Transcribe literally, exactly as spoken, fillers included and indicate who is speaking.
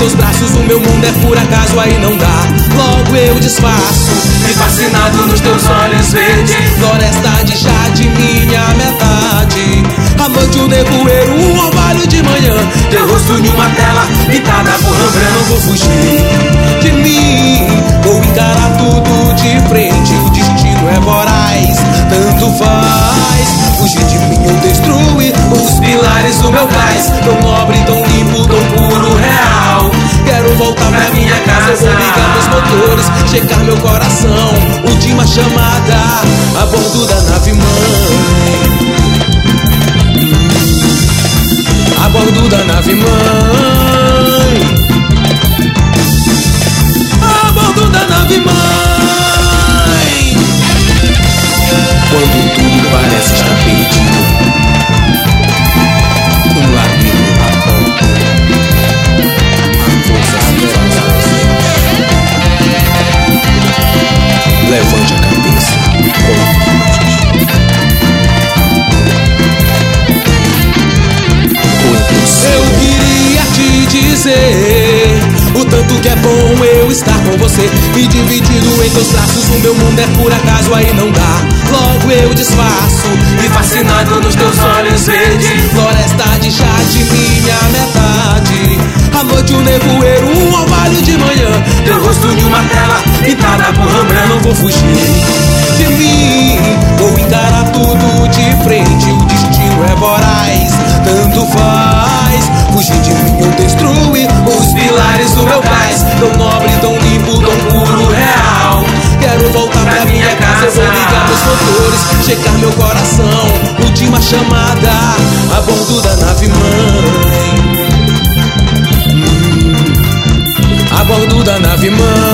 Speaker 1: teus braços, o meu mundo é por acaso, aí não dá. Logo eu desfaço,
Speaker 2: me fascinado nos teus olhos verdes,
Speaker 1: floresta de jade, minha metade. Amante, um nevoeiro, um orvalho de manhã,
Speaker 2: teu rosto em uma tela pintada por Rembrandt.
Speaker 1: Não vou fugir de mim, vou encarar tudo de frente. O destino é voraz, tanto faz. Fugir de mim ou destruir
Speaker 2: os pilares do meu cais,
Speaker 1: tão nobre, tão limpo, tão puro, real. Quero voltar pra minha casa, eu vou ligar meus motores, checar meu coração. Última chamada, a bordo da nave mãe. A bordo da nave mãe. A bordo da nave mãe. Quando tudo parece estar perdido, um labirinto aponta a força se levante a cabeça. Eu queria te dizer o tanto que é bom eu estar com você, e dividido em teus braços, o meu mundo é por acaso, aí não dá. Logo eu desfaço,
Speaker 2: me fascinado nos teus olhos verdes,
Speaker 1: floresta de jade, minha metade. A noite, um nevoeiro, um orvalho de manhã,
Speaker 2: teu rosto em uma tela pintada por Rembrandt.
Speaker 1: Não vou fugir de mim, vou encarar tudo de frente. O destino é voraz, tanto faz. Fugir de mim ou destruir
Speaker 2: os pilares do meu cais,
Speaker 1: tão nobre, tão limpo, tão puro, real. Quero voltar pra minha casa, eu vou ligar meus motores, checar meu coração. Última chamada, a bordo da nave mãe. A bordo da nave mãe.